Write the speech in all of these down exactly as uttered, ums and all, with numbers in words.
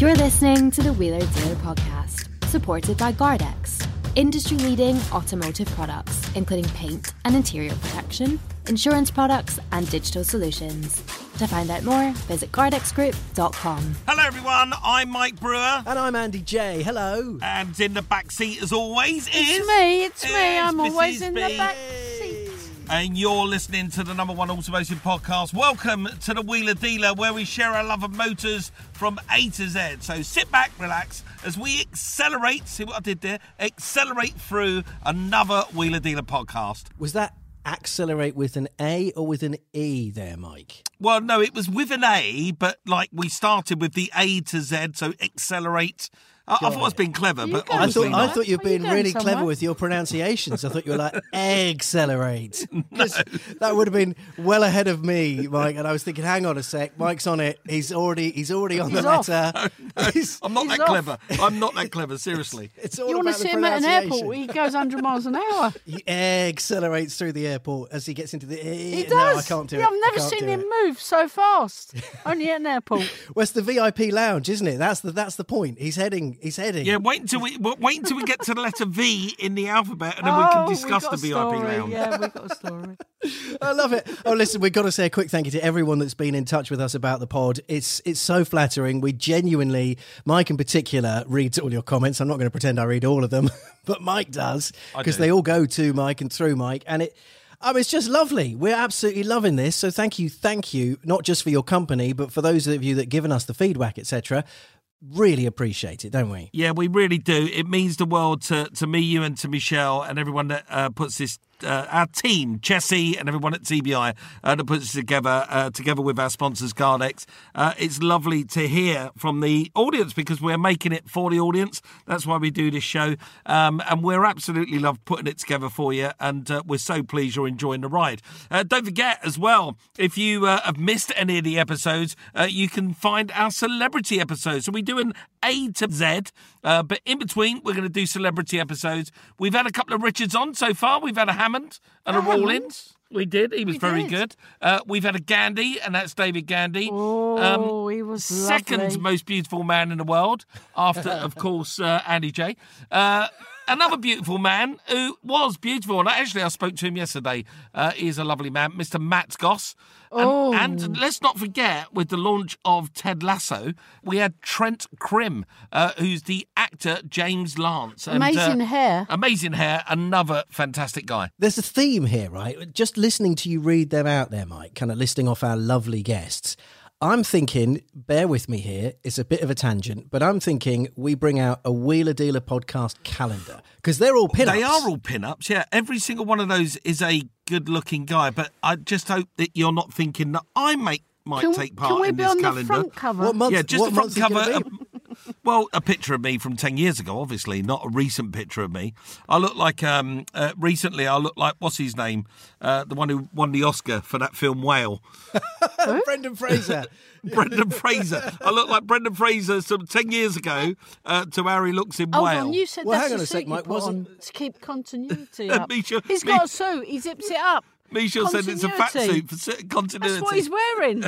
You're listening to the Wheeler Dealer Podcast, supported by Gardex, industry-leading automotive products, including paint and interior protection, insurance products, and digital solutions. To find out more, visit gardex group dot com. Hello, everyone. I'm Mike Brewer. And I'm Andy J. Hello. And in the back seat, as always, it's is... It's me. It's is me. I'm Missus always in B. the back seat. And you're listening to the number one automotive podcast. Welcome to the Wheeler Dealer, where we share our love of motors from A to Z. So sit back, relax, as we accelerate, see what I did there, accelerate through another Wheeler Dealer podcast. Was that accelerate with an A or with an E there, Mike? Well, no, it was with an A, but like we started with the A to Z, so accelerate. I, I thought I was being clever, You but go I obviously thought, I not. thought you were Are you being going really somewhere? clever with your pronunciations. I thought you were like, accelerate. No. That would have been well ahead of me, Mike. And I was thinking, hang on a sec, Mike's on it. He's already he's already on He's the off. letter. He's- I'm not He's that off. clever. I'm not that clever, seriously. it's all You want to about the see him at an airport? pronunciation. He goes one hundred miles an hour. He accelerates through the airport as he gets into the... He No, does. I can't do yeah, it. I've never I can't seen do him it. move so fast. Only at an airport. Well, it's the V I P lounge, isn't it? That's the that's the point. He's heading. He's heading. Yeah, wait until we wait until we get to the letter V in the alphabet, and then we oh, can we discuss got the a V I P story. lounge. Yeah, we've got a story. I love it. Oh, listen, we've got to say a quick thank you to everyone that's been in touch with us about the pod. It's it's so flattering. We genuinely, Mike in particular, reads all your comments. I'm not going to pretend I read all of them, but Mike does, I because do. they all go to Mike and through Mike, and it. Um, it's just lovely. We're absolutely loving this. So thank you, thank you, not just for your company, but for those of you that given us the feedback, et cetera. Really appreciate it, don't we? Yeah, we really do. It means the world to, to me, you, and to Michelle, and everyone that uh, puts this, uh, our team, Chessie, and everyone at T B I uh, that puts this together, uh, together with our sponsors, Gardex. Uh, it's lovely to hear from the audience because we're making it for the audience. That's why we do this show. Um, and we're absolutely love putting it together for you. And uh, we're so pleased you're enjoying the ride. Uh, don't forget as well, if you uh, have missed any of the episodes, uh, you can find our celebrity episodes. So we do an A to Z, uh, but in between we're going to do celebrity episodes. We've had a couple of Richards on so far. We've had a Hammond and a, A Hammond? Rawlins. We did. He was We very did. good. Uh, we've had a Gandhi, and that's David Gandhi. Oh, he was second lovely. most beautiful man in the world, after, of course, uh, Andy J. Uh, another beautiful man who was beautiful, and actually I spoke to him yesterday. Uh, he is a lovely man, Mister Matt Goss. And, Oh. and let's not forget, with the launch of Ted Lasso, we had Trent Crimm, uh, who's the actor James Lance. And, Amazing uh, hair. Amazing hair, another fantastic guy. There's a theme here, right? Just listening to you read them out there, Mike, kind of listing off our lovely guests. I'm thinking, bear with me here, it's a bit of a tangent, but I'm thinking we bring out a Wheeler Dealer podcast calendar because they're all pin-ups. They are all pin-ups, yeah. Every single one of those is a good-looking guy, but I just hope that you're not thinking that I make, might Can, take part can we in be this on calendar. the front cover? What month? Yeah, just what the front month is it cover. gonna be? uh, well, a picture of me from ten years ago, obviously, not a recent picture of me. I look like, um, uh, recently, I look like, what's his name? Uh, the one who won the Oscar for that film Whale. Brendan Fraser. Brendan Fraser. I look like Brendan Fraser some ten years ago uh, to how he looks in Hold Whale. on, you said Well, that's hang on the a sec, suit you Mike, put wasn't- on to keep continuity up. Misha- He's Mi- got a suit. He zips it up. Misha said it's a fat Continuity. suit for certain continuity. That's what he's wearing.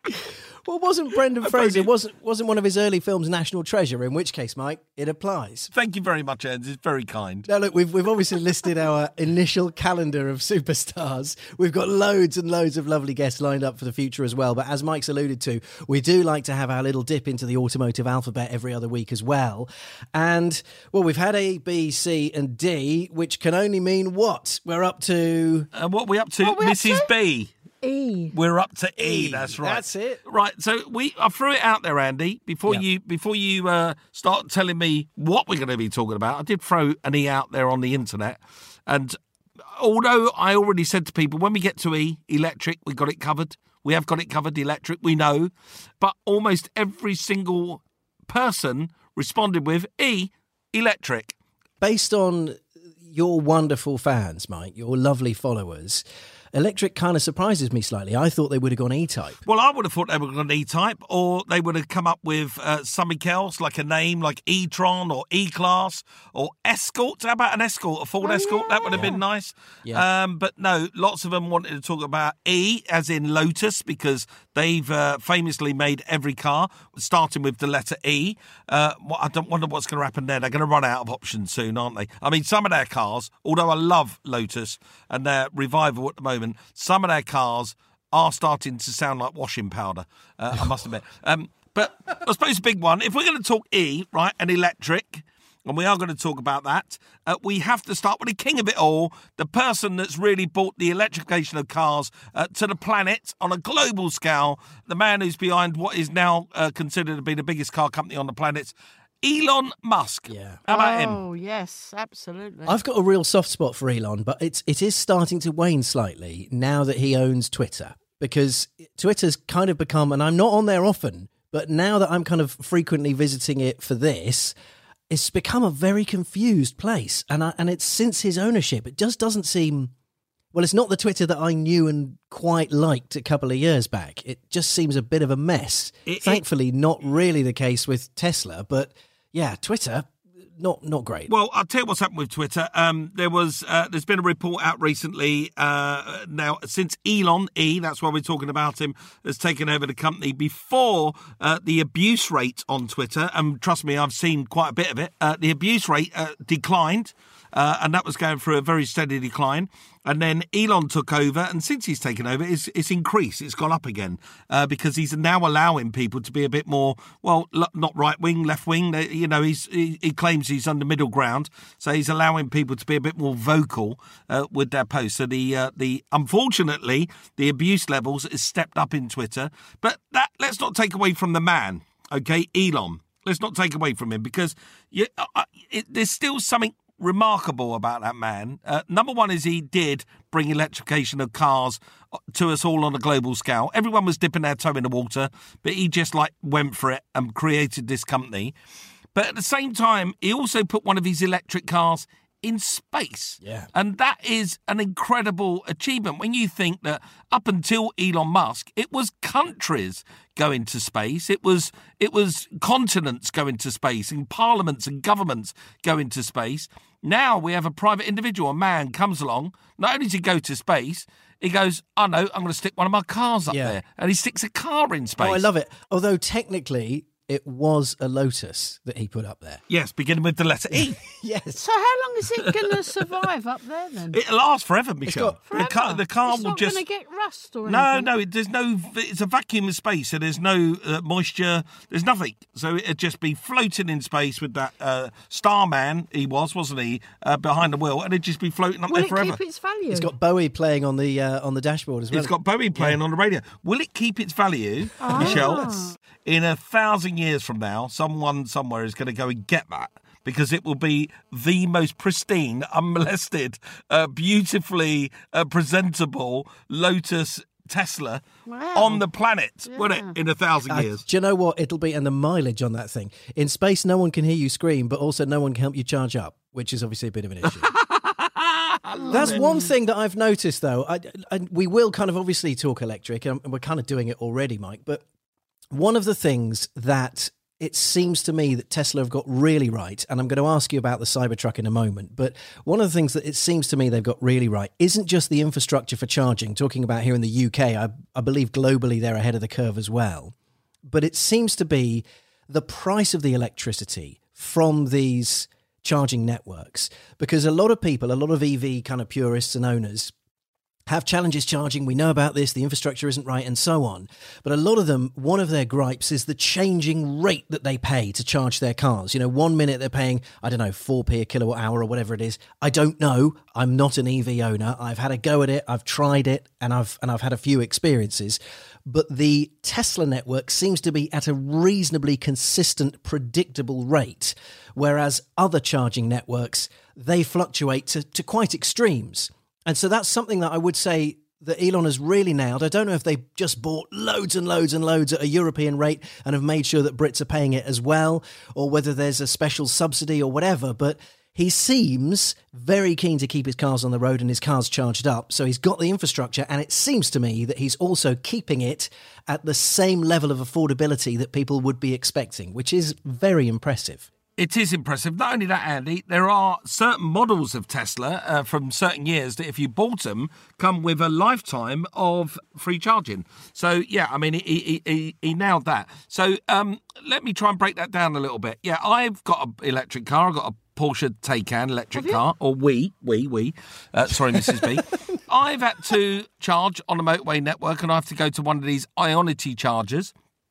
Well, wasn't Brendan Fraser, only- wasn't wasn't one of his early films National Treasure, in which case, Mike, it applies. Thank you very much, Ed. It's very kind. Now, look, we've we've obviously listed our initial calendar of superstars. We've got loads and loads of lovely guests lined up for the future as well. But as Mike's alluded to, we do like to have our little dip into the automotive alphabet every other week as well. And, well, we've had A, B, C and D, which can only mean what? We're up to... And what are we up to, What are we up Missus to? B? E. We're up to E. E, That's right. that's it. Right. So we, I threw it out there, Andy. Before Yeah. you, before you uh, start telling me what we're going to be talking about, I did throw an E out there on the internet, and although I already said to people when we get to E, electric, we got it covered. We have got it covered, electric. We know, but almost every single person responded with E, electric. Based on your wonderful fans, Mike, your lovely followers, Electric kind of surprises me slightly. I thought they would have gone E-Type. Well, I would have thought they were going to E-Type, or they would have come up with uh, something else, like a name like E-Tron or E-Class or Escort. How about an Escort, a Ford Oh, Escort? yeah. That would have been nice. Yeah. Um, but no, lots of them wanted to talk about E, as in Lotus, because they've uh, famously made every car, starting with the letter E. Uh, what, I don't wonder what's going to happen there. They're going to run out of options soon, aren't they? I mean, some of their cars, although I love Lotus and their revival at the moment, some of their cars are starting to sound like washing powder, uh, I must admit. Um, but I suppose a big one, if we're going to talk E, right, and electric, and we are going to talk about that, uh, we have to start with the king of it all, the person that's really brought the electrification of cars uh, to the planet on a global scale, the man who's behind what is now uh, considered to be the biggest car company on the planet, Elon Musk. Yeah. How about him? Oh, yes, absolutely. I've got a real soft spot for Elon, but it's it is starting to wane slightly now that he owns Twitter, because Twitter's kind of become, and I'm not on there often, but now that I'm kind of frequently visiting it for this, it's become a very confused place. And I, and it's since his ownership, it just doesn't seem, well, it's not the Twitter that I knew and quite liked a couple of years back. It just seems a bit of a mess. It- it- Thankfully, not really the case with Tesla, but yeah, Twitter, not not great. Well, I'll tell you what's happened with Twitter. Um, there was, uh, there's been a report out recently. Uh, now, since Elon E, that's why we're talking about him, has taken over the company. Before uh, the abuse rate on Twitter, and trust me, I've seen quite a bit of it. Uh, the abuse rate uh, declined. Uh, and that was going through a very steady decline. And then Elon took over, and since he's taken over, it's, it's increased. It's gone up again uh, because he's now allowing people to be a bit more, well, l- not right-wing, left-wing. They, you know, he's, he, he claims he's on the middle ground. So he's allowing people to be a bit more vocal uh, with their posts. So the, uh, the unfortunately, the abuse levels has stepped up in Twitter. But that let's not take away from the man, okay, Elon. Let's not take away from him, because you, uh, it, there's still something remarkable about that man. Uh, number one is he did bring electrification of cars to us all on a global scale. Everyone was dipping their toe in the water, but he just like went for it and created this company. But at the same time, he also put one of his electric cars in space. Yeah. And that is an incredible achievement when you think that up until Elon Musk, it was countries going to space. It was it was continents going to space, and parliaments and governments going to space. Now we have a private individual, a man comes along, not only does he go to space, he goes, I know, I'm going to stick one of my cars up Yeah. there. And he sticks a car in space. Oh, I love it. Although technically, it was a Lotus that he put up there. Yes, beginning with the letter E. Yes. So how long is it going to survive up there then? It'll last forever, Michelle. got- The car, the car it's will not just... going to get rust or No, anything? no, it, there's no. It's a vacuum of space, so there's no uh, moisture. There's nothing. So it'd just be floating in space with that uh, Starman. He was, wasn't he, uh, behind the wheel, and it'd just be floating up Will there it forever. keep its value? It's got Bowie playing on the uh, on the dashboard as well. It's got Bowie playing on the radio. Will it keep its value, Ah. Michelle? In a thousand years from now, someone somewhere is going to go and get that, because it will be the most pristine, unmolested, uh, beautifully uh, presentable Lotus Tesla Wow. on the planet, won't Yeah. it, in a thousand Uh, years? do you know what it'll be? And the mileage on that thing. In space, no one can hear you scream, but also no one can help you charge up, which is obviously a bit of an issue. That's one thing that I've noticed, though. I, I, we will kind of obviously talk electric, and we're kind of doing it already, Mike. But one of the things that it seems to me that Tesla have got really right, and I'm going to ask you about the Cybertruck in a moment, but one of the things that it seems to me they've got really right isn't just the infrastructure for charging. Talking about here in the U K, I, I believe globally they're ahead of the curve as well. But it seems to be the price of the electricity from these charging networks, because a lot of people, a lot of E V kind of purists and owners have challenges charging. We know about this. The infrastructure isn't right and so on. But a lot of them, one of their gripes is the changing rate that they pay to charge their cars. You know, one minute they're paying, I don't know, four p a kilowatt hour or whatever it is. I don't know. I'm not an E V owner. I've had a go at it. I've tried it, and I've and I've had a few experiences. But the Tesla network seems to be at a reasonably consistent, predictable rate, whereas other charging networks, they fluctuate to, to quite extremes. And so that's something that I would say that Elon has really nailed. I don't know if they just bought loads and loads and loads at a European rate and have made sure that Brits are paying it as well, or whether there's a special subsidy or whatever, but he seems very keen to keep his cars on the road and his cars charged up. So he's got the infrastructure, and it seems to me that he's also keeping it at the same level of affordability that people would be expecting, which is very impressive. It is impressive. Not only that, Andy, there are certain models of Tesla uh, from certain years that if you bought them, come with a lifetime of free charging. So, yeah, I mean, he, he, he, he nailed that. So um, let me try and break that down a little bit. Yeah, I've got an electric car. I've got a Porsche Taycan electric car, or we, we, we, uh, sorry, Missus B. I've had to charge on a motorway network, and I have to go to one of these Ionity chargers.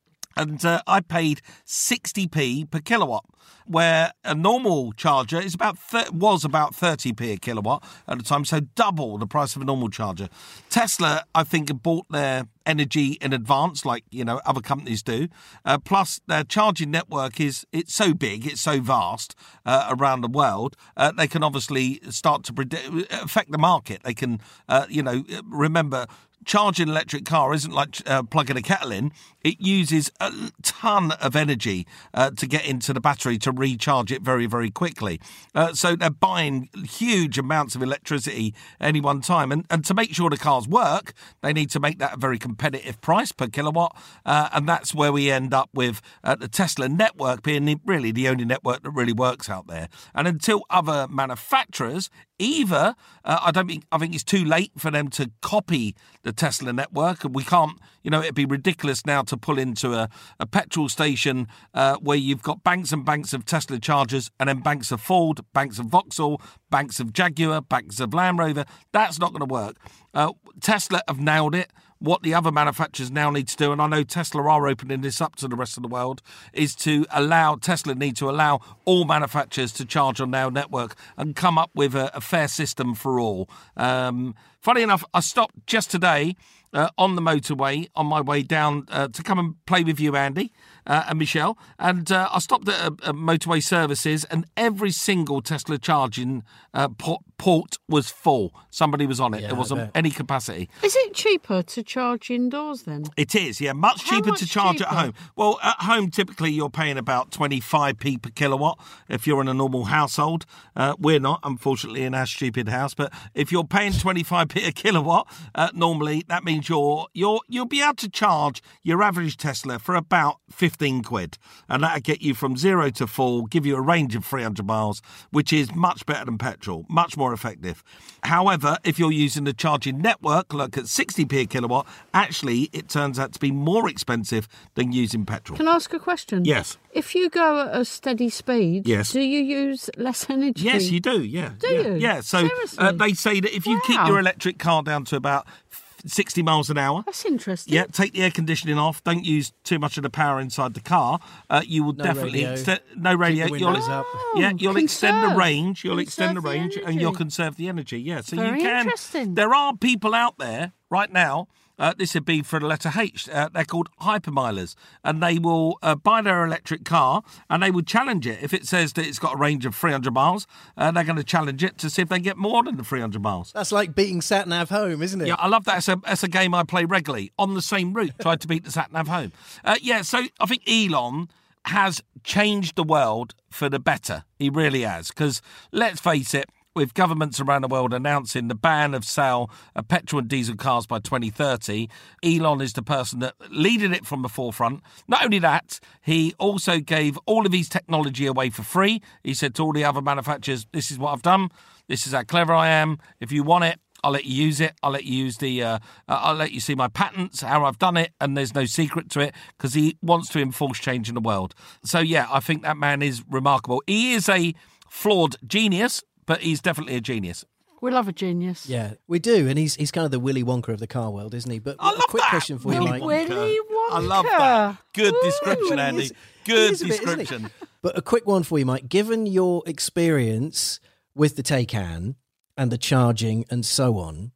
And uh, I paid sixty p per kilowatt, where a normal charger is about th- was about thirty p a kilowatt at the time, so double the price of a normal charger. Tesla, I think, have bought their energy in advance, like you know other companies do. Uh, plus, their charging network is it's so big, it's so vast uh, around the world. Uh, they can obviously start to predict, affect the market. They can, uh, you know, remember. Charging an electric car isn't like uh, plugging a kettle in. It uses a ton of energy uh, to get into the battery to recharge it very, very quickly. Uh, so they're buying huge amounts of electricity at any one time. And, and to make sure the cars work, they need to make that a very competitive price per kilowatt. Uh, and that's where we end up with uh, the Tesla network being the, really the only network that really works out there. And until other manufacturers Either, uh, I don't think, I think it's too late for them to copy the Tesla network. And we can't, you know, it'd be ridiculous now to pull into a, a petrol station uh, where you've got banks and banks of Tesla chargers and then banks of Ford, banks of Vauxhall, banks of Jaguar, banks of Land Rover. That's not going to work. Uh, Tesla have nailed it. What the other manufacturers now need to do, and I know Tesla are opening this up to the rest of the world, is to allow, Tesla need to allow all manufacturers to charge on their network and come up with a, a fair system for all. Um, funny enough, I stopped just today uh, on the motorway on my way down uh, to come and play with you, Andy uh, and Michelle, and uh, I stopped at a, a motorway services, and every single Tesla charging uh, port, port was full. Somebody was on it. Yeah, there wasn't any capacity. Is it cheaper to charge indoors then? It is, yeah. Much How cheaper much to charge cheaper? at home. Well, at home, typically, you're paying about twenty-five p per kilowatt if you're in a normal household. Uh, we're not, unfortunately, in our stupid house. But if you're paying twenty-five p a kilowatt, uh, normally, that means you're, you're, you'll be able to charge your average Tesla for about fifteen quid. And that'll get you from zero to full, give you a range of three hundred miles, which is much better than petrol, much more effective. However, if you're using the charging network, like at sixty p a kilowatt, actually, it turns out to be more expensive than using petrol. Can I ask a question? Yes. If you go at a steady speed, Yes. do you use less energy? Yes, you do, yeah. Do yeah, you? Yeah, so Seriously? uh, they say that if you keep Wow. your electric car down to about sixty miles an hour, That's interesting. yeah, take the air conditioning off, don't use too much of the power inside the car, uh, you will No definitely... radio. Exte- no radio. the You'll, windows up. yeah, you'll extend the conserve. range, you'll extend the Conserve the range, and energy. you'll conserve the energy, yeah. So Very you can... interesting. There are people out there right now, uh, this would be for the letter H, uh, they're called hypermilers, and they will uh, buy their electric car and they will challenge it. If it says that it's got a range of three hundred miles, uh, they're going to challenge it to see if they get more than the three hundred miles. That's like beating Sat-Nav home, isn't it? Yeah, I love that. It's a, it's a game I play regularly on the same route, tried to beat the sat-nav home. Uh, yeah, so I think Elon has changed the world for the better. He really has, because let's face it, with governments around the world announcing the ban of sale of petrol and diesel cars by twenty thirty, Elon is the person that leading it from the forefront. Not only that, he also gave all of his technology away for free. He said to all the other manufacturers, this is what I've done. This is how clever I am. If you want it, I'll let you use it. I'll let you use the, uh, I'll let you see my patents, how I've done it, and there's no secret to it, because he wants to enforce change in the world. So, yeah, I think that man is remarkable. He is a flawed genius, but he's definitely a genius. We love a genius. Yeah, we do, and he's he's kind of the Willy Wonka of the car world, isn't he? But I a love quick that. question for you, Willy Mike. Willy Wonka. I love that. Good Ooh, description, He Andy. is- he Good is a bit, isn't he? description. But a quick one for you, Mike. Given your experience with the Taycan and the charging and so on,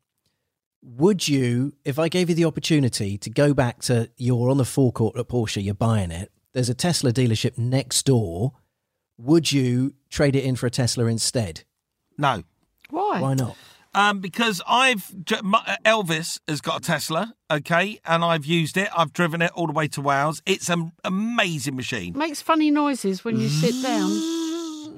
would you, if I gave you the opportunity to go back to you're on the forecourt at Porsche, you're buying it, there's a Tesla dealership next door, would you trade it in for a Tesla instead? No. Why? Why not? Um, because I've Elvis has got a Tesla, okay, and I've used it. I've driven it all the way to Wales. It's an amazing machine. Makes funny noises when you sit down.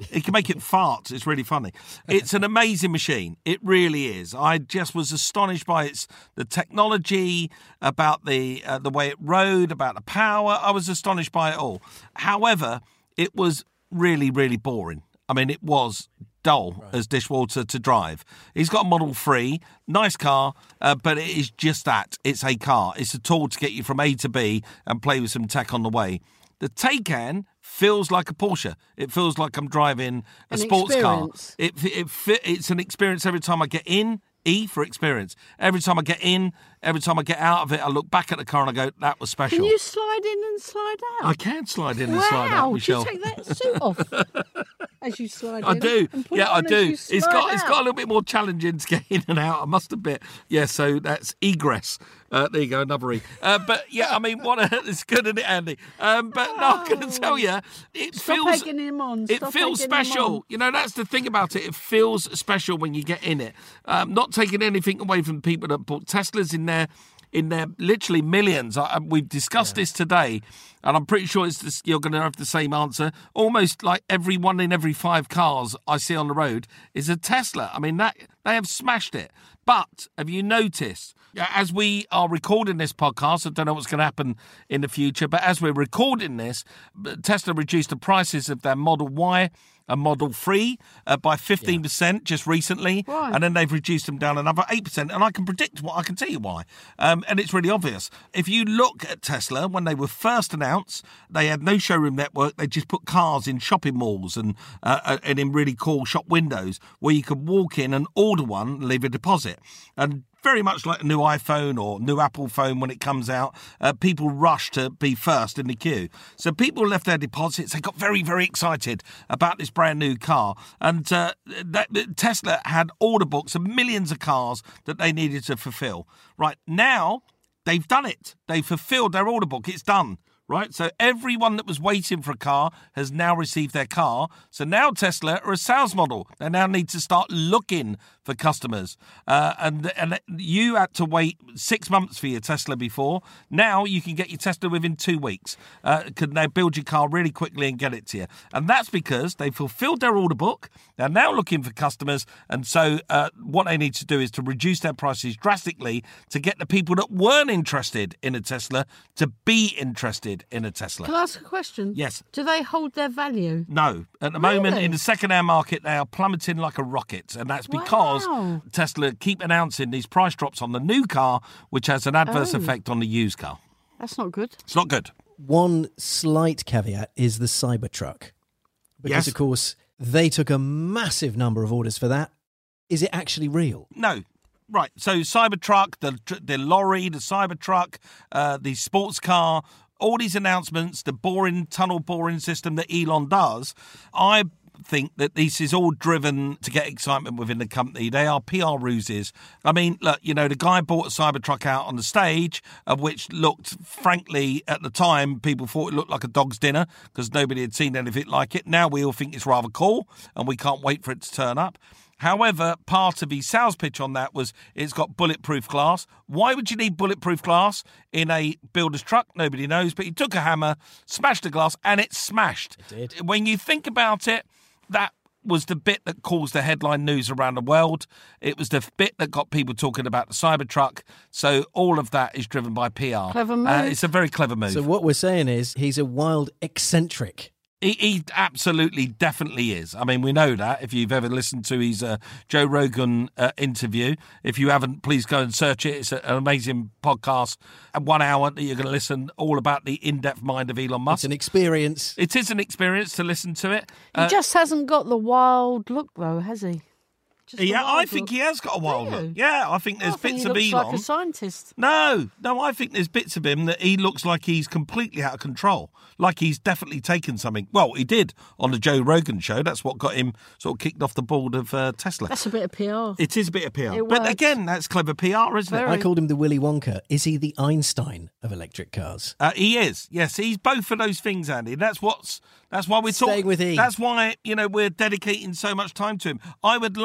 He can make it fart. It's really funny. It's an amazing machine. It really is. I just was astonished by its the technology, about the uh, the way it rode, about the power. I was astonished by it all. However, it was really, really boring. I mean, it was dull right. as dishwater to drive. He's got a Model three, nice car, uh, but it is just that. It's a car. It's a tool to get you from A to B and play with some tech on the way. The Taycan feels like a Porsche. It feels like I'm driving a an sports experience. car. It, it, it It's an experience every time I get in. E for experience. Every time I get in, every time I get out of it, I look back at the car and I go, that was special. Can you slide in and slide out? I can slide in wow. and slide out, Michelle. Do you take that suit off as you slide I in? do. And put Yeah, it I on as do. you It's slide got it's out? got a little bit more challenging to get in and out, I must admit. Yeah, so that's egress. Uh, there you go, another E. Uh, but yeah, I mean, what a, it's good, isn't it, Andy? Um, but no, I'm going to tell you, it Stop feels egging him on. it Stop feels egging him on. special. You know, that's the thing about it. It feels special when you get in it. Um, not taking anything away from the people that bought Teslas in there. In their literally millions. I, we've discussed yeah. this today, and I'm pretty sure it's this, you're going to have the same answer. Almost like every one in every five cars I see on the road is a Tesla. I mean, that they have smashed it. But have you noticed, as we are recording this podcast, I don't know what's going to happen in the future, but as we're recording this, Tesla reduced the prices of their Model Y and Model three uh, by fifteen percent yeah. just recently. Right. And then they've reduced them down another eight percent. And I can predict what I can tell you why. Um, and it's really obvious. If you look at Tesla, when they were first announced, they had no showroom network. They just put cars in shopping malls and uh, and in really cool shop windows where you could walk in and order one and leave a deposit. And very much like a new iPhone or new Apple phone when it comes out, uh, people rush to be first in the queue. So people left their deposits. They got very, very excited about this brand new car. And uh, that, that Tesla had order books of millions of cars that they needed to fulfill. Right now, they've done it. They've fulfilled their order book. It's done. Right, so everyone that was waiting for a car has now received their car. So now Tesla are a sales model. They now need to start looking for customers. Uh, and and you had to wait six months for your Tesla before. Now you can get your Tesla within two weeks. Uh, can they build your car really quickly and get it to you? And that's because they fulfilled their order book. They're now looking for customers. And so uh, what they need to do is to reduce their prices drastically to get the people that weren't interested in a Tesla to be interested in a Tesla. Can I ask a question? Yes. Do they hold their value? No. At the Really? moment, in the second-hand market, they are plummeting like a rocket. And that's because Wow. Tesla keep announcing these price drops on the new car, which has an adverse Oh. effect on the used car. That's not good. It's not good. One slight caveat is the Cybertruck. Because, Yes. of course, they took a massive number of orders for that. Is it actually real? No. Right. So Cybertruck, the the lorry, the Cybertruck, uh, the sports car, all these announcements, the boring tunnel boring system that Elon does, I think that this is all driven to get excitement within the company. They are P R ruses. I mean, look, you know, the guy bought a Cybertruck out on the stage, of which looked, frankly, at the time, people thought it looked like a dog's dinner because nobody had seen anything like it. Now we all think it's rather cool and we can't wait for it to turn up. However, part of his sales pitch on that was it's got bulletproof glass. Why would you need bulletproof glass in a builder's truck? Nobody knows. But he took a hammer, smashed the glass, and it smashed. It did. When you think about it, that was the bit that caused the headline news around the world. It was the bit that got people talking about the Cybertruck. So all of that is driven by P R. Clever move. Uh, it's a very clever move. So what we're saying is he's a wild eccentric. He, he absolutely, definitely is. I mean, we know that if you've ever listened to his uh, Joe Rogan uh, interview. If you haven't, please go and search it. It's a, an amazing podcast, at one hour that you're going to listen all about the in-depth mind of Elon Musk. It's an experience. It is an experience to listen to it. He Uh, just hasn't got the wild look, though, has he? Just the yeah, I wild think look. he has got a wild Do you? look. Yeah, I think there's I think bits he of looks Elon. like a scientist. No, no, I think there's bits of him that he looks like he's completely out of control. Like he's definitely taken something. Well, he did on the Joe Rogan show. That's what got him sort of kicked off the board of uh, Tesla. That's a bit of P R. It is a bit of P R. It But works. again, that's clever P R, isn't Very. it? I called him the Willy Wonka. Is he the Einstein of electric cars? Uh, he is. Yes, he's both of those things, Andy. That's what's. That's why we're Staying talking. with E. That's why, you know, we're dedicating so much time to him. I would like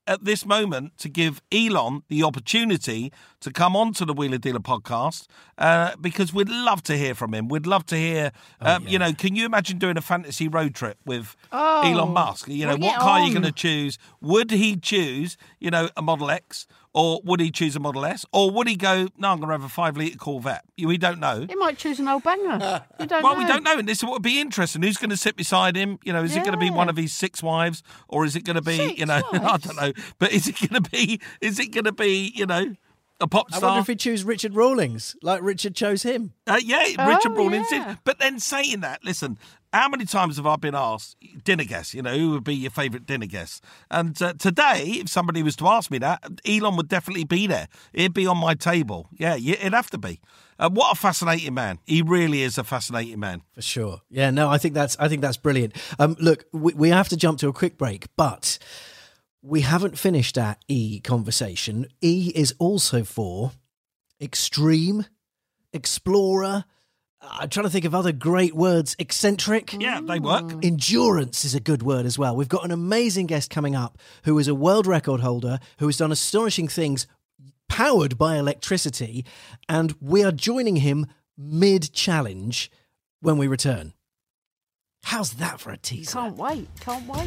at this moment to give Elon the opportunity to come onto the Wheeler Dealer podcast uh, because we'd love to hear from him. We'd love to hear, um, oh, yeah. you know, can you imagine doing a fantasy road trip with oh, Elon Musk? You know, what car on. are you going to choose? Would he choose, you know, a Model X? Or would he choose a Model S? Or would he go, no, I'm going to have a five-litre Corvette? We don't know. He might choose an old banger. You don't well, know. we don't know. And this is what would be interesting. Who's going to sit beside him? You know, is yeah. it going to be one of his six wives? Or is it going to be, six you know, wives? I don't know. But is it going to be, is it going to be, you know, a pop star? I wonder if he'd choose Richard Rawlings, like Richard chose him. Uh, yeah, oh, Richard Rawlings yeah. did. But then saying that, listen, how many times have I been asked, dinner guest, you know, who would be your favourite dinner guest? And uh, today, if somebody was to ask me that, Elon would definitely be there. He'd be on my table. Yeah, it'd have to be. Uh, what a fascinating man. He really is a fascinating man. For sure. Yeah, no, I think that's I think that's brilliant. Um, look, we, we have to jump to a quick break, but we haven't finished our E conversation. E is also for extreme, explorer. I'm trying to think of other great words. Eccentric. Yeah, they work. Endurance is a good word as well. We've got an amazing guest coming up who is a world record holder who has done astonishing things powered by electricity, and we are joining him mid-challenge when we return. How's that for a teaser? Can't wait. Can't wait.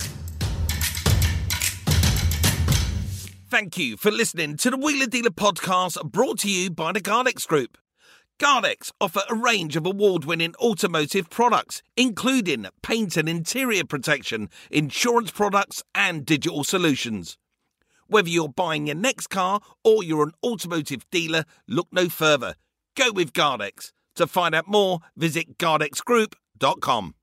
Thank you for listening to the Wheeler Dealer podcast brought to you by the Gardex Group. Gardex offer a range of award-winning automotive products, including paint and interior protection, insurance products and digital solutions. Whether you're buying your next car or you're an automotive dealer, look no further. Go with Gardex. To find out more, visit gardex group dot com.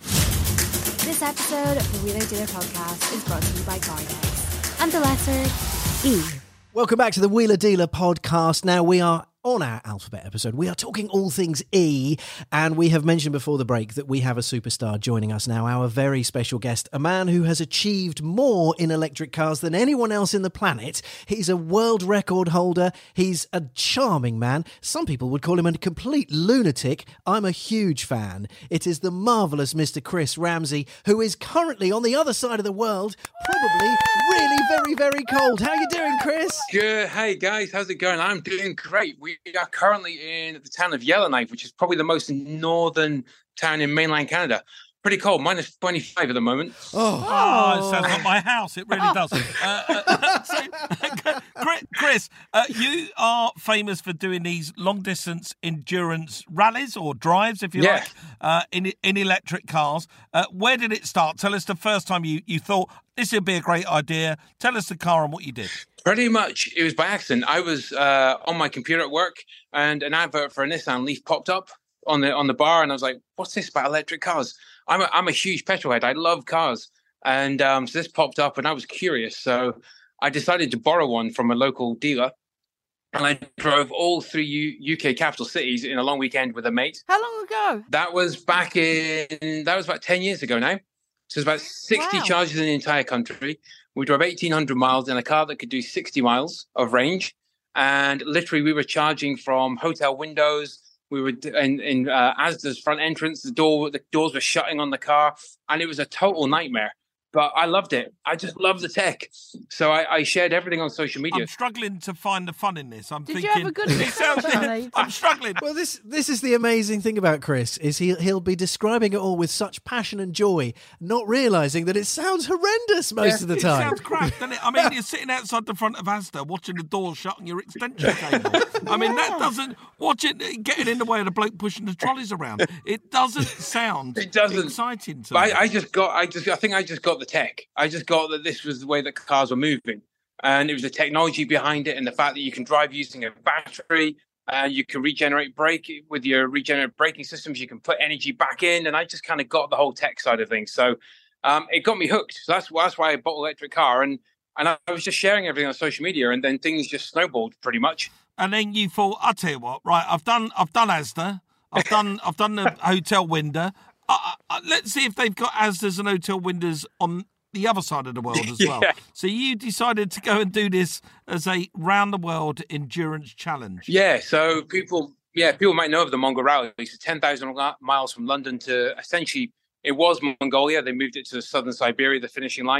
This episode of the Wheeler Dealer podcast is brought to you by Gardex and the letter E. Welcome back to the Wheeler Dealer podcast. Now we are on our alphabet episode. We are talking all things E, and we have mentioned before the break that we have a superstar joining us now, our very special guest, a man who has achieved more in electric cars than anyone else in the planet. He's a world record holder. He's a charming man. Some people would call him a complete lunatic. I'm a huge fan. It is the marvellous Mister Chris Ramsey, who is currently on the other side of the world, probably really very, very cold. How you doing, Chris? Good. Hey, guys. How's it going? I'm doing great. We are currently in the town of Yellowknife, which is probably the most northern town in mainland Canada. Pretty cold, minus twenty-five at the moment. Oh, oh it sounds like my house. It really does. Uh, uh, so, Chris, uh, you are famous for doing these long-distance endurance rallies or drives, if you yeah. like, uh, in in electric cars. Uh, where did it start? Tell us the first time you, you thought this would be a great idea. Tell us the car and what you did. Pretty much, it was by accident. I was uh, on my computer at work, and an advert for a Nissan Leaf popped up on the on the bar, and I was like, "What's this about electric cars?" I'm a, I'm a huge petrol head. I love cars, and um, so this popped up, and I was curious. So I decided to borrow one from a local dealer, and I drove all through U- UK capital cities in a long weekend with a mate. How long ago? That was back in that was about ten years ago now. So it's about sixty Wow. charges in the entire country. We drove eighteen hundred miles in a car that could do sixty miles of range. And literally, we were charging from hotel windows. We were in, in uh, Asda's front entrance. The door, the doors were shutting on the car. And it was a total nightmare. But I loved it. I just love the tech. So I, I shared everything on social media. I'm struggling to find the fun in this. I'm Did thinking. you have a good it sounds, Charlie? I'm struggling. Well, this this is the amazing thing about Chris, is he, he'll be describing it all with such passion and joy, not realising that it sounds horrendous most Yeah, of the It time. sounds crap, doesn't it? I mean, you're sitting outside the front of Asda watching the door shut on your extension cable. I mean, that doesn't... Watch it getting in the way of the bloke pushing the trolleys around. It doesn't sound It doesn't. exciting to But me. I, I just got, I just, I think I just got the tech. I just got that this was the way that cars were moving. And it was the technology behind it and the fact that you can drive using a battery and you can regenerate brake with your regenerative braking systems. You can put energy back in. And I just kind of got the whole tech side of things. So um, it got me hooked. So that's, that's why I bought an electric car. And, and I was just sharing everything on social media, and then things just snowballed pretty much. And then you thought, I'll tell you what, right, I've done I've done Asda, I've done I've done the hotel window. Uh, uh, let's see if they've got Asdas and hotel windows on the other side of the world as well. Yeah. So you decided to go and do this as a round the world endurance challenge. Yeah, so people, yeah, people might know of the Mongol Rally. It's ten thousand miles from London to essentially, it was Mongolia. They moved it to southern Siberia, the finishing line.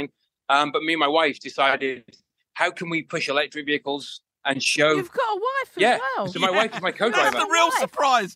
Um, but me and my wife decided, how can we push electric vehicles and show? You've got a wife as yeah. well. So my wife is my co-driver. That's the real surprise.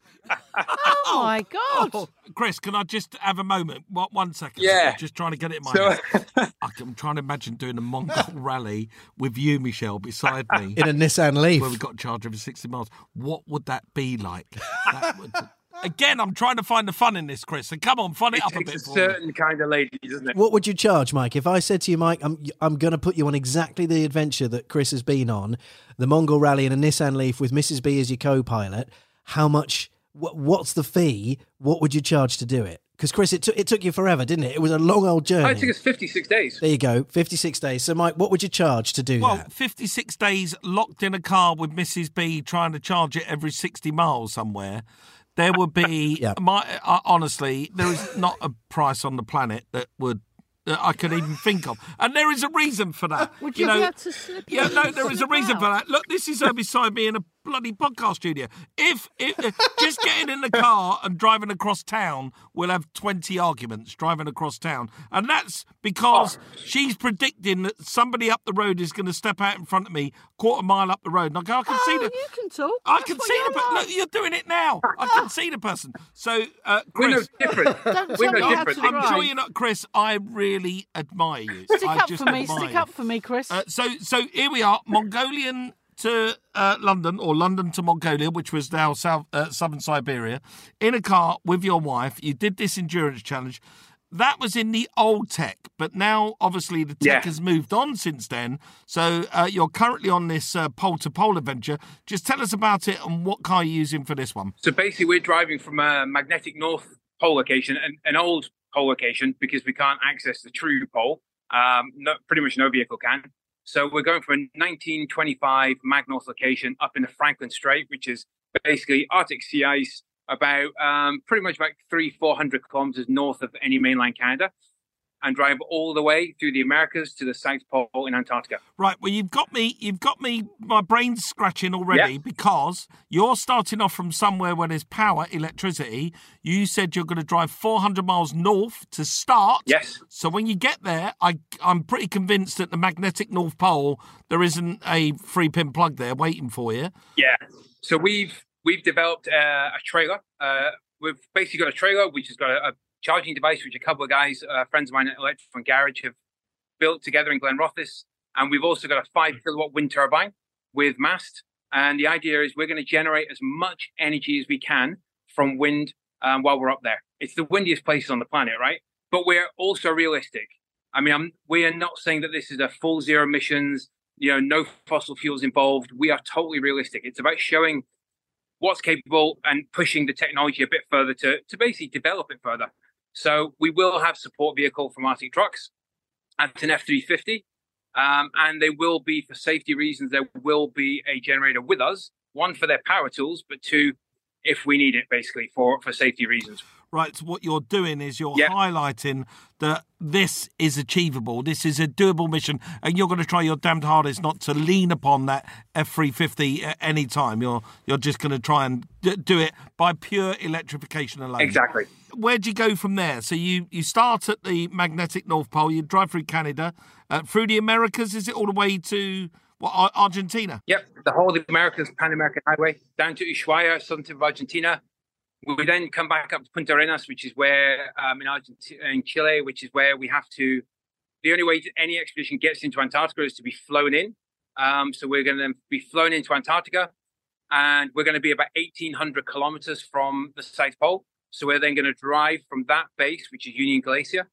Oh my God. Oh, Chris, can I just have a moment? One, one second. Yeah. Just trying to get it in my So- head. I'm trying to imagine doing a Mongol rally with you, Michelle, beside me. In a Nissan Leaf. Where we got charged every sixty miles. What would that be like? That would... Again, I'm trying to find the fun in this, Chris. So come on, fun it, It up a takes bit a for me. certain kind of lady, doesn't it? What would you charge, Mike? If I said to you, Mike, I'm I'm going to put you on exactly the adventure that Chris has been on, the Mongol Rally in a Nissan Leaf with Missus B as your co-pilot, how much, what, what's the fee? What would you charge to do it? Because, Chris, it, took it took you forever, didn't it? It was a long old journey. I think it's fifty-six days. There you go, fifty-six days. So, Mike, what would you charge to do Well, that? fifty-six days locked in a car with Missus B trying to charge it every sixty miles somewhere. There would be, Yeah. my uh, honestly, there is not a price on the planet that would that I could even think of, and there is a reason for that. Would you, know, be able to slip yeah, in no, and there is a slip reason out? for that. Look, this is her beside me in a bloody podcast studio. If, if uh, just getting in the car and driving across town, we'll have twenty arguments driving across town, and that's because she's predicting that somebody up the road is going to step out in front of me, quarter mile up the road, and I go, I can Oh, see the. you can talk. I That's can what see you're the person. like. Look, you're doing it now. I can see the person. So, uh, We're no Chris, different. Don't We're tell me no how different. to I'm drive. sure you're not, Chris. I really admire you. Stick I up just for me. admire Stick you. up for me, Chris. Uh, so, so here we are, Mongolian to uh, London, or London to Mongolia, which was now south, uh, southern Siberia, in a car with your wife. You did this endurance challenge. That was in the old tech, but now obviously the tech Yeah. has moved on since then. So uh, you're currently on this uh, pole-to-pole adventure. Just tell us about it and what car you're using for this one. So basically, we're driving from a magnetic north pole location, an, an old pole location, because we can't access the true pole. Um, no, pretty much no vehicle can. So we're going from a nineteen twenty-five mag north location up in the Franklin Strait, which is basically Arctic sea ice, about um, pretty much about three, four hundred kilometers north of any mainland Canada, and drive all the way through the Americas to the South Pole in Antarctica. Right, well, you've got me, you've got me, my brain's scratching already Yeah. because you're starting off from somewhere where there's power, electricity. You said you're going to drive four hundred miles north to start. Yes. So when you get there, I, I'm pretty convinced that the magnetic North Pole, there isn't a three pin plug there waiting for you. Yeah. So we've we've developed uh, a trailer. Uh, we've basically got a trailer which has got a, a charging device, which a couple of guys, uh, friends of mine at Electric Garage, have built together in Glenrothes. And we've also got a five kilowatt wind turbine with mast. And the idea is we're going to generate as much energy as we can from wind um, while we're up there. It's the windiest places on the planet, right? But we're also realistic. I mean, I'm, we are not saying that this is a full zero emissions, you know, no fossil fuels involved. We are totally realistic. It's about showing what's capable and pushing the technology a bit further to, to basically develop it further. So we will have support vehicle from Arctic Trucks. It's an F three fifty. Um, and they will be, for safety reasons, there will be a generator with us. One, for their power tools, but two, if we need it, basically, for, for safety reasons. Right, so what you're doing is you're Yeah. highlighting that this is achievable, this is a doable mission, and you're going to try your damned hardest not to lean upon that F three fifty at any time. You're you're just going to try and d- do it by pure electrification alone. Exactly. Where do you go from there? So you, you start at the magnetic North Pole, you drive through Canada, uh, through the Americas, is it all the way to what, Ar- Argentina? Yep, the whole of the Americas, Pan-American Highway, down to Ushuaia, southern tip of Argentina. We then come back up to Punta Arenas, which is where, um, in Argentina, in Chile, which is where we have to, the only way any expedition gets into Antarctica is to be flown in. Um, so we're going to be flown into Antarctica, and we're going to be about eighteen hundred kilometers from the South Pole. So we're then going to drive from that base, which is Union Glacier,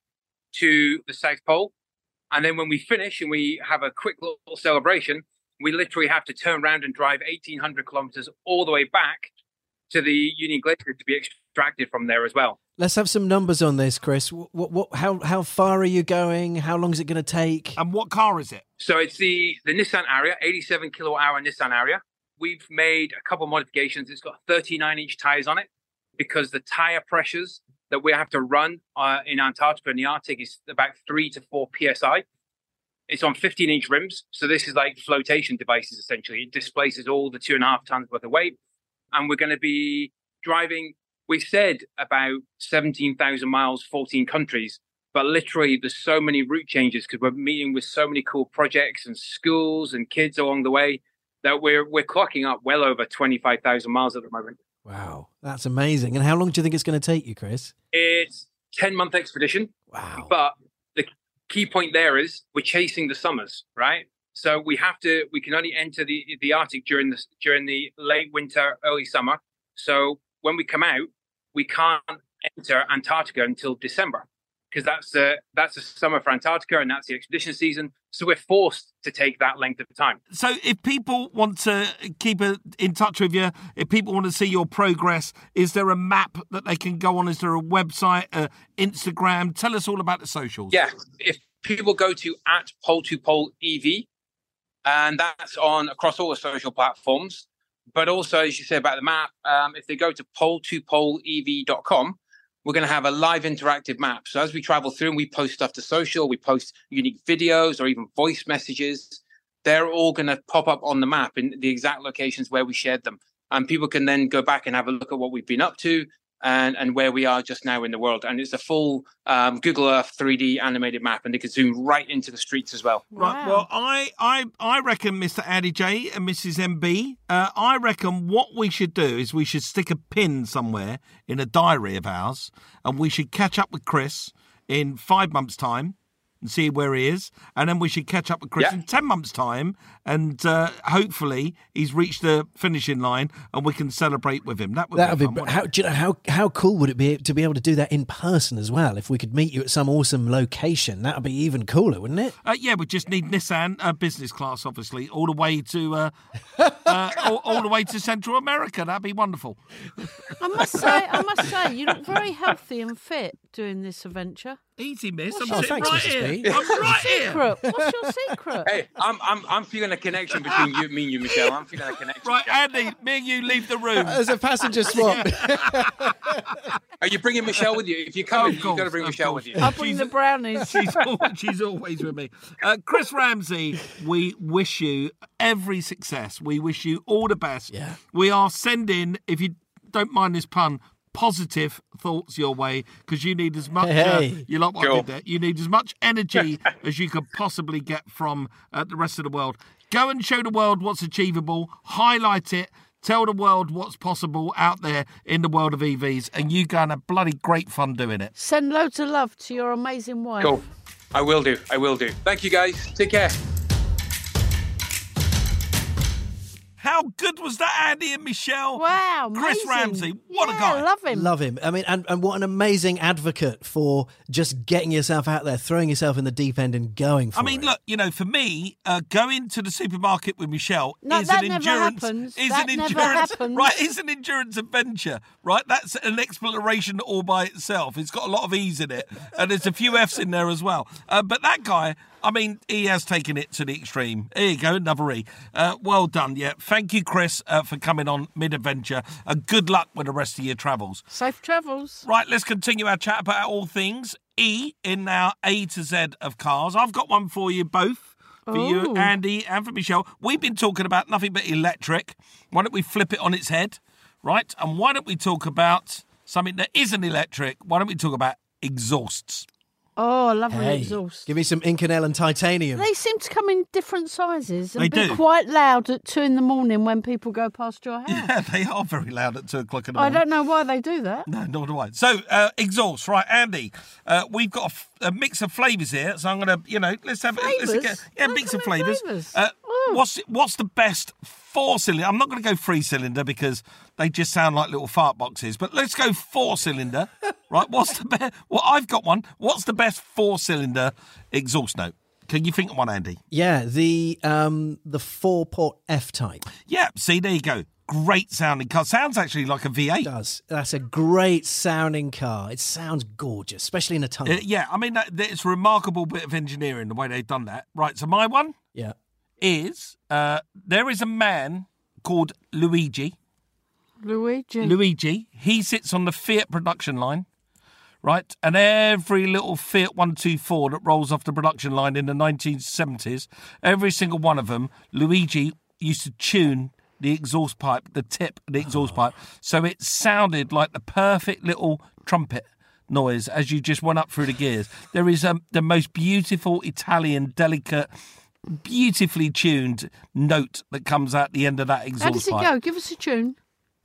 to the South Pole. And then when we finish and we have a quick little celebration, we literally have to turn around and drive eighteen hundred kilometers all the way back to the Union Glacier to be extracted from there as well. Let's have some numbers on this, Chris. What, what, what, how, how far are you going? How long is it going to take? And what car is it? So it's the, the Nissan Ariya, eighty-seven kilowatt hour Nissan Ariya. We've made a couple of modifications. It's got thirty-nine inch tires on it because the tire pressures that we have to run uh, in Antarctica and the Arctic is about three to four P S I. It's on fifteen inch rims. So this is like flotation devices, essentially. It displaces all the two and a half tons worth of weight. And we're going to be driving, we said about seventeen thousand miles, fourteen countries. But literally, there's so many route changes because we're meeting with so many cool projects and schools and kids along the way that we're we're clocking up well over twenty-five thousand miles at the moment. Wow, that's amazing. And how long do you think it's going to take you, Chris? It's a ten-month expedition. Wow. But the key point there is we're chasing the summers, right? So we have to, we can only enter the, the Arctic during the, during the late winter, early summer. So when we come out, we can't enter Antarctica until December, because that's the that's the summer for Antarctica and that's the expedition season. So we're forced to take that length of time. So if people want to keep in touch with you, if people want to see your progress, is there a map that they can go on? Is there a website, uh, Instagram? Tell us all about the socials. Yeah, if people go to at pole to pole E V, and that's on across all the social platforms. But also, as you say about the map, um, if they go to pole to pole E V dot com, we're going to have a live interactive map. So as we travel through and we post stuff to social, we post unique videos or even voice messages, they're all going to pop up on the map in the exact locations where we shared them. And people can then go back and have a look at what we've been up to and, and where we are just now in the world. And it's a full um, Google Earth three D animated map, and they can zoom right into the streets as well. Right. Wow. Well, I, I, I reckon, Mister Andy J and Missus M B, uh, I reckon what we should do is we should stick a pin somewhere in a diary of ours, and we should catch up with Chris in five months' time and see where he is, and then we should catch up with Chris Yeah. in ten months' time, and uh, hopefully he's reached the finishing line, and we can celebrate with him. That would That be would fun. be. How, do you know how how cool would it be to be able to do that in person as well? If we could meet you at some awesome location, that would be even cooler, wouldn't it? Uh, yeah, we just need Nissan uh, business class, obviously, all the way to uh, uh, all, all the way to Central America. That'd be wonderful. I must say, I must say, you look very healthy and fit doing this adventure. Easy, miss. I'm Oh, sitting thanks, right Missus here. B. I'm right here. Secret. What's your secret? Hey, I'm I'm I'm feeling a connection between you, me and you, Michelle. I'm feeling a connection. Right, Andy, me and you leave the room. As a passenger swap. Are you bringing Michelle with you? If you come, Of you've got to course, bring of Michelle course. with you. I'll bring She's- the brownies. She's, al- she's always with me. Uh, Chris Ramsey, we wish you every success. We wish you all the best. Yeah. We are sending, if you don't mind this pun, positive thoughts your way, because you need as much, Hey. uh, you like what I Cool. did there? You need as much energy as you could possibly get from uh, the rest of the world. Go and show the world what's achievable, highlight it, tell the world what's possible out there in the world of E Vs, and you go and have bloody great fun doing it. Send loads of love to your amazing wife. Cool. I will do. I will do. Thank you, guys. Take care. How good was that, Andy and Michelle? Wow, Chris amazing. Ramsey, what a Yeah, guy. love him. Love him. I mean, and, and what an amazing advocate for just getting yourself out there, throwing yourself in the deep end and going for I mean, it. look, you know, for me, uh, going to the supermarket with Michelle No, is that an never endurance. happens. Is That an never endurance, happens. right? It's an endurance adventure, right? That's an exploration all by itself. It's got a lot of E's in it, and there's a few F's in there as well. Uh, but that guy, I mean, he has taken it to the extreme. Here you go, another E. Uh, well done, yeah. Thank you, Chris, uh, for coming on mid-adventure, and good luck with the rest of your travels. Safe travels. Right, let's continue our chat about all things E in our A to Z of cars. I've got one for you both, for you, Ooh. Andy, and for Michelle. We've been talking about nothing but electric. Why don't we flip it on its head, right? And why don't we talk about something that isn't electric? Why don't we talk about exhausts? Oh, I love an Hey, exhaust. give me some Inconel and titanium. They seem to come in different sizes and They be do. quite loud at two in the morning when people go past your house. Yeah, they are very loud at two o'clock in the I morning. don't know why they do that. No, nor do I. So, uh, exhaust, right, Andy? Uh, we've got a, f- a mix of flavours here, so I'm going to, you know, let's have let's Flavours? get, yeah, How mix come of they're flavours. flavours? Uh, Ooh. what's what's the best four cylinder? I'm not going to go three cylinder because they just sound like little fart boxes. But let's go four cylinder, right? What's the best? Well, I've got one. What's the best four cylinder exhaust note? Can you think of one, Andy? Yeah, the um the four port F type Yeah. See, there you go. Great sounding car. Sounds actually like a V eight. does. That's a great sounding car. It sounds gorgeous, especially in a tunnel. Uh, yeah, I mean, that, that- it's a remarkable bit of engineering, the way they've done that. Right, so my one yeah. is, uh, there is a man called Luigi. Luigi. Luigi, he sits on the Fiat production line, right? And every little Fiat one two four that rolls off the production line in the nineteen seventies, every single one of them, Luigi used to tune the exhaust pipe, the tip of the exhaust pipe, so it sounded like the perfect little trumpet. noise as you just went up through the gears. There is um, the most beautiful Italian, delicate, beautifully tuned note that comes out the end of that exhaust How does it pipe. go? Give us a tune.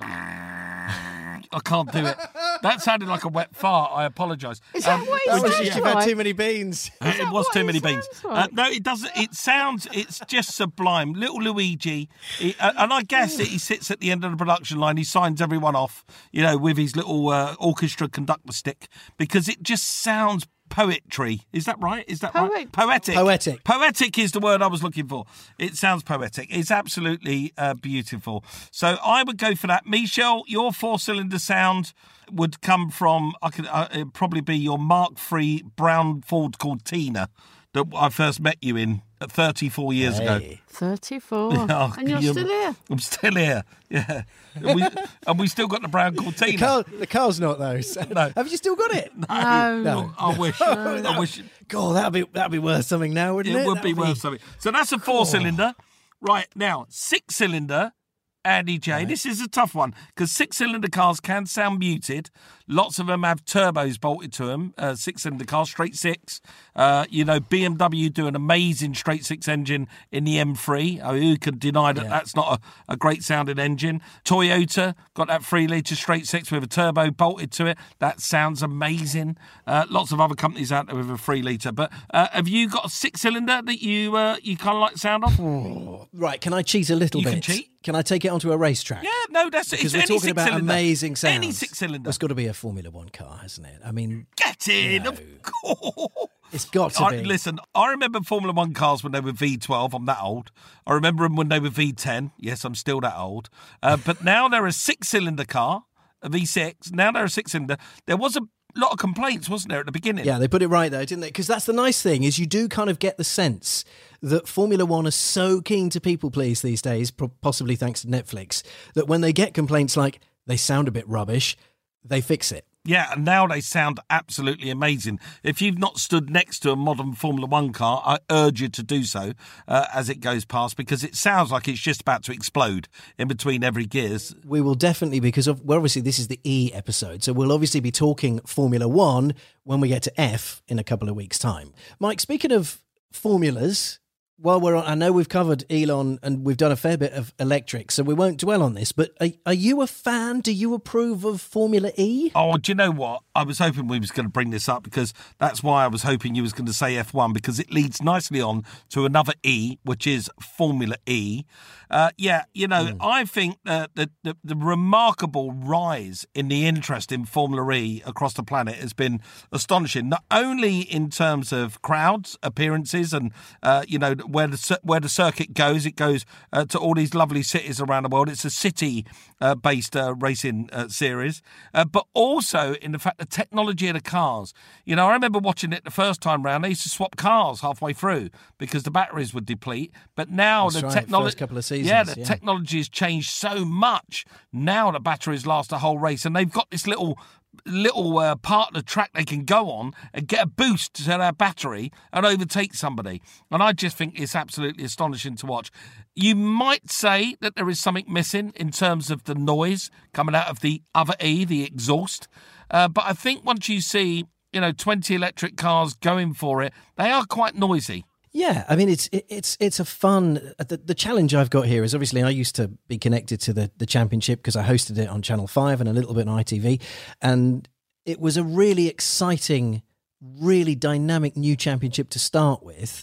I can't do it. That sounded like a wet fart. I apologise. Is that what it That was sounds just you've like? had too many beans. Uh, it was what too it many sounds beans. like? Uh, no, it doesn't. It sounds. It's just sublime. Little Luigi, he, uh, and I guess that he sits at the end of the production line. He signs everyone off, you know, with his little uh, orchestra conductor stick, because it just sounds poetry. Is that right? Is that Poet- right? Poetic. Poetic. Poetic is the word I was looking for. It sounds poetic. It's absolutely uh, beautiful. So I would go for that. Michelle, your four-cylinder sound would come from, I could uh, it'd probably be your Mark three brown Ford Cortina that I first met you in uh, thirty-four years ago. Hey. thirty-four. Oh, And you're you- still here. I'm still here. Yeah. And we, and we still got the brown Cortina. The, car, the car's not though. So No. Have you still got it? No. No. I wish. I wish. God, that'd be that'd be worth something now, wouldn't it? It would be That'd worth something. So that's a four-cylinder. Right, now, six-cylinder, Andy J. This is a tough one because six-cylinder cars can sound muted. Lots of them have turbos bolted to them. Uh, six-cylinder cars, straight six. Uh, you know, B M W do an amazing straight six engine in the M three. I mean, who can deny that Yeah. that's not a, a great sounding engine? Toyota got that three litre straight six with a turbo bolted to it. That sounds amazing. Uh, lots of other companies out there with a three litre. But uh, have you got a six-cylinder that you uh, you kind of like the sound of? Right, can I cheat a little You bit? can cheat. Can I take it onto a racetrack? Yeah, no, that's it. Because It's we're any talking about six-cylinder. amazing sounds. Any six-cylinder. It's got to be a Formula One car, hasn't it? I mean, Get in, No. of course. it's got to I, be. listen, I remember Formula One cars when they were V twelve. I'm that old. I remember them when they were V ten. Yes, I'm still that old. Uh, but now they're a six-cylinder car, a V six. Now they're a six-cylinder. There was a lot of complaints, wasn't there, at the beginning? Yeah, they put it right though, didn't they? Because that's the nice thing is you do kind of get the sense that Formula One are so keen to people please these days, pro- possibly thanks to Netflix, that when they get complaints like they sound a bit rubbish, they fix it. Yeah, and now they sound absolutely amazing. If you've not stood next to a modern Formula One car, I urge you to do so uh, as it goes past, because it sounds like it's just about to explode in between every gears. We will definitely, because of, well, obviously this is the E episode, so we'll obviously be talking Formula One when we get to F in a couple of weeks' time. Mike, speaking of formulas, while we're on, I know we've covered Elon and we've done a fair bit of electric, so we won't dwell on this, but are, are you a fan? Do you approve of Formula E? Oh, do you know what? I was hoping we was going to bring this up, because that's why I was hoping you was going to say F one, because it leads nicely on to another E, which is Formula E. Uh, yeah, you know, mm. I think uh, that the, the remarkable rise in the interest in Formula E across the planet has been astonishing, not only in terms of crowds, appearances, and, uh, you know, where the where the circuit goes, it goes uh, to all these lovely cities around the world. It's a city-based uh, uh, racing uh, series, uh, but also in the fact the technology of the cars. You know, I remember watching it the first time round. They used to swap cars halfway through because the batteries would deplete. But now That's the right, technology, first couple of seasons, yeah, the yeah. technology has changed so much. Now the batteries last a whole race, and they've got this little. little uh, part of the track they can go on and get a boost to their battery and overtake somebody. And I just think it's absolutely astonishing to watch. You might say that there is something missing in terms of the noise coming out of the other E, the exhaust. Uh, but I think once you see, you know, twenty electric cars going for it, they are quite noisy. Yeah, I mean, it's it, it's it's a fun... The, the challenge I've got here is obviously I used to be connected to the, the championship because I hosted it on Channel five and a little bit on I T V. And it was a really exciting, really dynamic new championship to start with.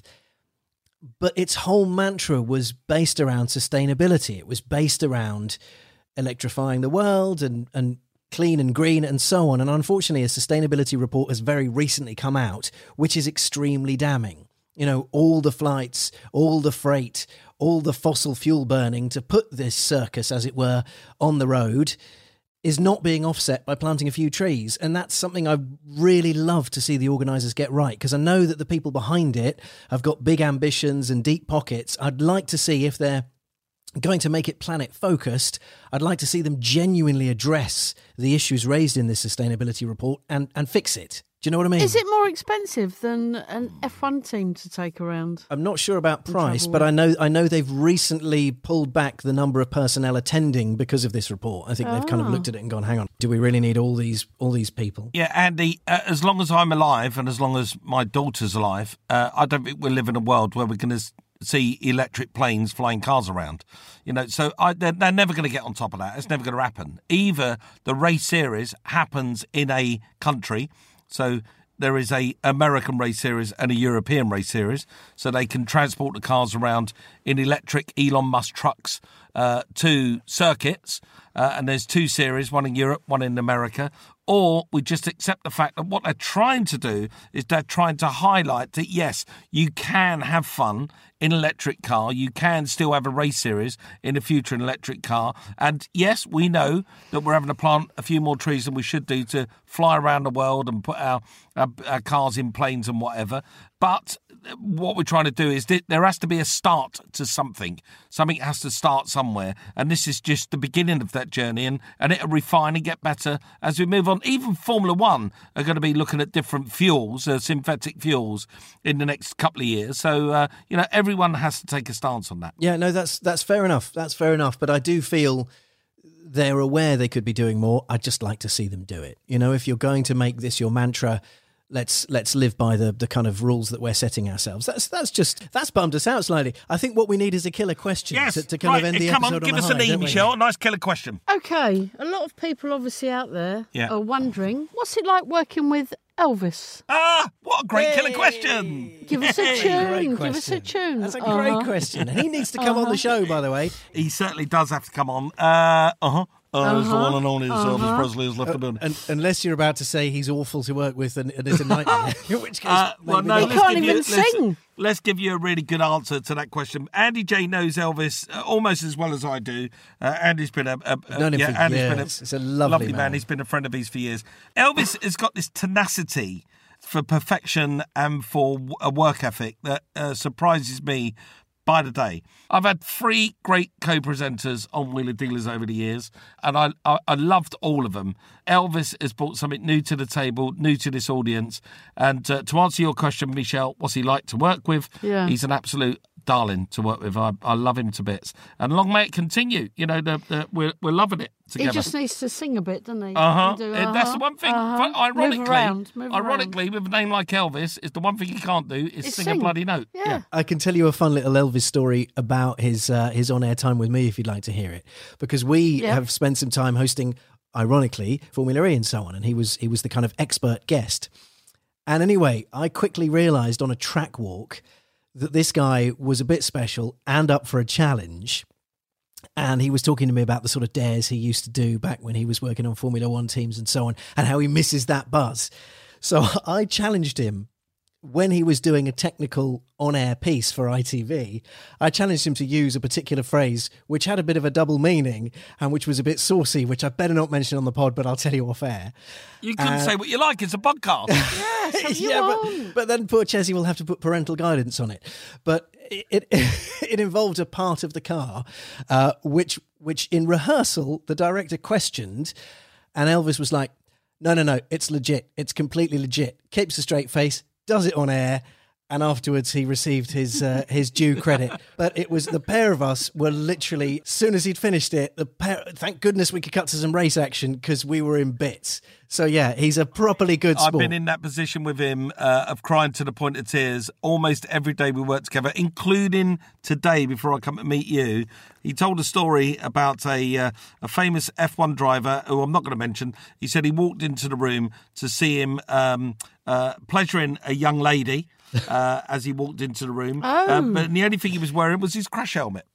But its whole mantra was based around sustainability. It was based around electrifying the world and, and clean and green and so on. And unfortunately, a sustainability report has very recently come out, which is extremely damning. You know, all the flights, all the freight, all the fossil fuel burning to put this circus, as it were, on the road is not being offset by planting a few trees. And that's something I really love to see the organisers get right, because I know that the people behind it have got big ambitions and deep pockets. I'd like to see, if they're going to make it planet focused, I'd like to see them genuinely address the issues raised in this sustainability report and, and fix it. Do you know what I mean? Is it more expensive than an F one team to take around? I'm not sure about price, travel but with? I know I know they've recently pulled back the number of personnel attending because of this report. I think they've kind of Ah. looked at it and gone, "Hang on, do we really need all these all these people?" Yeah, Andy, uh, as long as I'm alive and as long as my daughter's alive, uh, I don't think we'll live in a world where we're going to see electric planes flying cars around. You know, so I, they're, they're never going to get on top of that. It's never going to happen. Either the race series happens in a country, so there is a American race series and a European race series, so they can transport the cars around in electric Elon Musk trucks uh, to circuits, uh, and there's two series, one in Europe, one in America. Or we just accept the fact that what they're trying to do is they're trying to highlight that, yes, you can have fun in an electric car. You can still have a race series in the future in an electric car. And yes, we know that we're having to plant a few more trees than we should do to fly around the world and put our, our, our cars in planes and whatever. But what we're trying to do is th- there has to be a start to something. Something has to start somewhere. And this is just the beginning of that journey. And, and it'll refine and get better as we move on. Even Formula One are going to be looking at different fuels, uh, synthetic fuels, in the next couple of years. So, uh, you know, everyone has to take a stance on that. Yeah, no, that's that's fair enough. That's fair enough. But I do feel they're aware they could be doing more. I'd just like to see them do it. You know, if you're going to make this your mantra, let's let's live by the the kind of rules that we're setting ourselves. That's that's just that's bummed us out slightly. I think what we need is a killer question Yes, to, to kind right. of end the Come episode on, give on us a an high, E, don't we? Michelle. A nice killer question. Okay, a lot of people obviously out there Yeah. are wondering, what's it like working with Elvis? Ah, what a great killer question. Give us a Great tune, give us a question. tune. That's a great Uh-huh. question. And he needs to come on the show, by the way. He certainly does have to come on. Uh, uh-huh. Uh, It's the one and only Uh-huh. Elvis Presley has left the building. And, unless you're about to say he's awful to work with and, and it's a nightmare, in which case, Uh, well, maybe no, not. let's can't give you, even let's- sing. Let's give you a really good answer to that question. Andy J knows Elvis uh, almost as well as I do. Uh, Andy's been a, a, a known him yeah, for Andy's years. been a, It's a lovely man. man. He's been a friend of his for years. Elvis has got this tenacity for perfection and for w- a work ethic that uh, surprises me by the day. I've had three great co-presenters on Wheeler Dealers over the years, and I, I, I loved all of them. Elvis has brought something new to the table, new to this audience. And uh, to answer your question, Michelle, what's he like to work with? Yeah. He's an absolute darling to work with. I, I love him to bits. And long may it continue. You know, the, the, we're, we're loving it together. He just needs to sing a bit, doesn't he? Uh-huh. And do, Uh, That's the one thing. uh-huh. Ironically, Move around, move ironically, with a name like Elvis, is the one thing he can't do is It's sing, sing. a bloody note. Yeah. I can tell you a fun little Elvis story about his uh, his on-air time with me if you'd like to hear it, because we Yeah. have spent some time hosting, ironically, Formula E and so on, and he was he was the kind of expert guest. And anyway, I quickly realised on a track walk that this guy was a bit special and up for a challenge. And he was talking to me about the sort of dares he used to do back when he was working on Formula One teams and so on, and how he misses that buzz. So I challenged him when he was doing a technical on-air piece for I T V. I challenged him to use a particular phrase which had a bit of a double meaning and which was a bit saucy, which I better not mention on the pod, but I'll tell you off air. You can Uh, say what you like. It's a podcast. Yes, have you yeah, on? but, but then poor Chessie will have to put parental guidance on it. But it it, it involved a part of the car uh, which which in rehearsal the director questioned, and Elvis was like, "No, no, no, it's legit. It's completely legit." Keeps a straight face, does it on air. And afterwards, he received his uh, his due credit. But it was the pair of us were literally, as soon as he'd finished it, the pair. Thank goodness we could cut to some race action because we were in bits. So yeah, he's a properly good sport. I've been in that position with him uh, of crying to the point of tears almost every day we work together, including today before I come to meet you. He told a story about a uh, a famous F one driver who I'm not going to mention. He said he walked into the room to see him um, uh, pleasuring a young lady uh, as he walked into the room. Oh. Uh, but the only thing he was wearing was his crash helmet.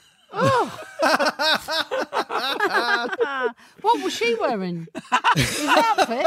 What was she wearing? His outfit?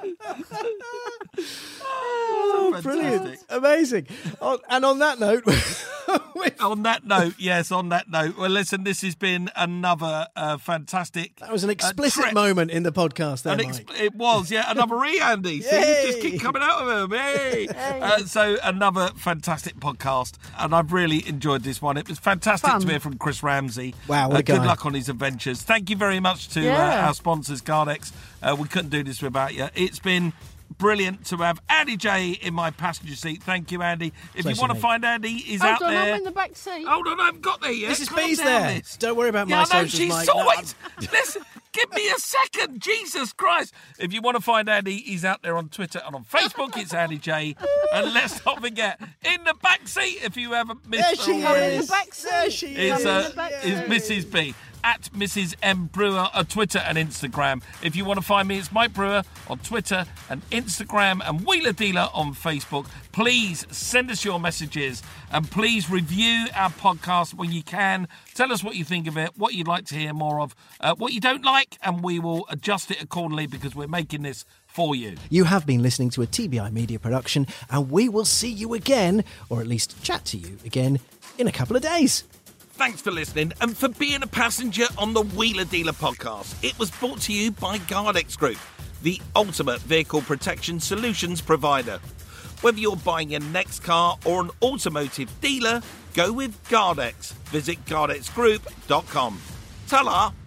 Oh, brilliant. Fantastic. Amazing. Oh, and on that note, with- On that note, yes, on that note. Well, listen, this has been another uh, fantastic... that was an uh, explicit trip. moment in the podcast there, An ex- Mike. it was, yeah, another re Andy. See, Yay! you just keep coming out of him. Hey. Uh, so another fantastic podcast, and I've really enjoyed this one. It was fantastic Fun. to hear from Chris Ramsey. Wow, what uh, a good guy. luck on his adventures. Thank you very much to Yeah. uh, our sponsors, Gardex. Uh, we couldn't do this without you. It's been brilliant to have Andy J in my passenger seat. Thank you, Andy. If Pleasure, you want to mate. find Andy, he's Hold out on, there. I'm in the back seat. Hold on, I haven't got there yet. Missus Calm B's down, there. Miss. Don't worry about Yeah, my I know, socials, she's Mike. No, always... Listen, give me a second. Jesus Christ. If you want to find Andy, he's out there on Twitter and on Facebook. It's Andy J. And let's not forget, in the back seat, if you haven't missed There her she already, in the is. back seat. There she is, is. uh, in the back is seat. Missus B. At Missus M Brewer on Twitter and Instagram. If you want to find me, it's Mike Brewer on Twitter and Instagram and Wheeler Dealer on Facebook. Please send us your messages and please review our podcast when you can. Tell us what you think of it, what you'd like to hear more of, uh, what you don't like, and we will adjust it accordingly because we're making this for you. You have been listening to a T B I Media production, and we will see you again, or at least chat to you again, in a couple of days. Thanks for listening and for being a passenger on the Wheeler Dealer podcast. It was brought to you by Gardex Group, the ultimate vehicle protection solutions provider. Whether you're buying your next car or an automotive dealer, go with Gardex. Visit gardex group dot com. Ta-la!